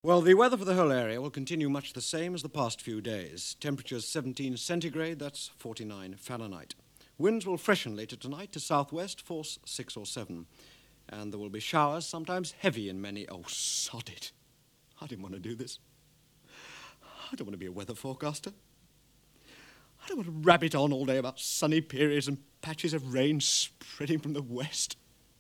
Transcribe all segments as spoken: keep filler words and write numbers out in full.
Well, the weather for the whole area will continue much the same as the past few days. Temperatures seventeen centigrade, that's forty-nine Fahrenheit. Winds will freshen later tonight to southwest, force six or seven. And there will be showers, sometimes heavy in many... Oh, sod it. I didn't want to do this. I don't want to be a weather forecaster. I don't want to rabbit on all day about sunny periods and patches of rain spreading from the west.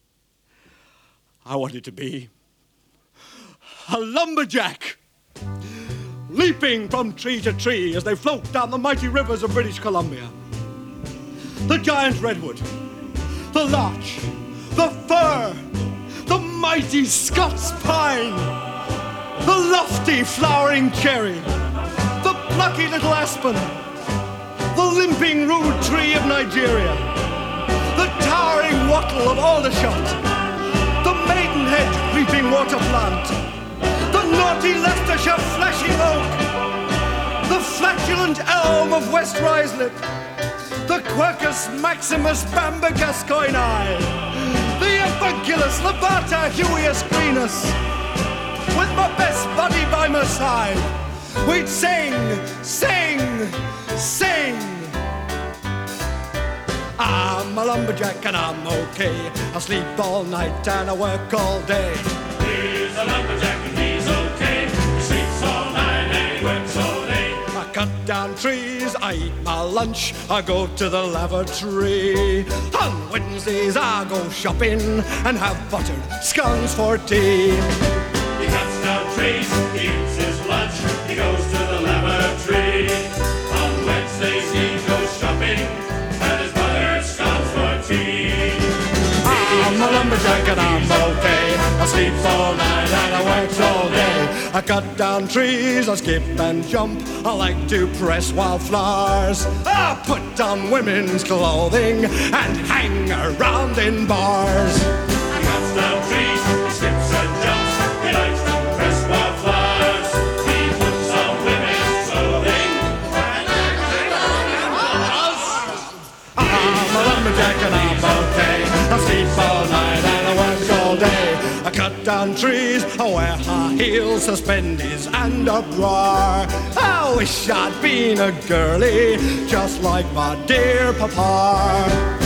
I want it to be a lumberjack, leaping from tree to tree as they float down the mighty rivers of British Columbia. The giant redwood, the larch, the fir, the mighty Scots pine, the lofty flowering cherry, the plucky little aspen, the limping rude tree of Nigeria, the towering wattle of Aldershot, the maidenhead creeping water plant, the naughty Leicestershire flashing oak, the flatulent elm of West Ruislip, the Quercus maximus bamba gascoignii, the Ephagilus labata huius greenus. With my best buddy by my side, we'd sing, sing, sing. I'm a lumberjack and I'm okay. I sleep all night and I work all day. He's a lumberjack and he's okay. He sleeps all night and he works all day. I cut down trees, I eat my lunch, I go to the lavatory. On Wednesdays I go shopping and have buttered scones for tea. He cuts down trees, he eats his lunch, he goes to the lavatory. On Wednesdays he goes shopping and his buttered scones for tea. I'm a lumberjack and I'm okay. I sleep all night and I work all day. I cut down trees, I skip and jump. I like to press wildflowers. I put on women's clothing and hang around in bars. He cuts down trees, he skips and jumps. He likes to press wildflowers. He puts on women's clothing and hangs around in bars. I'm a lumberjack and I'm okay. I sleep all night and I work all day. I cut down trees, I wear high heels, suspenders and a bra. I wish I'd been a girlie, just like my dear papa.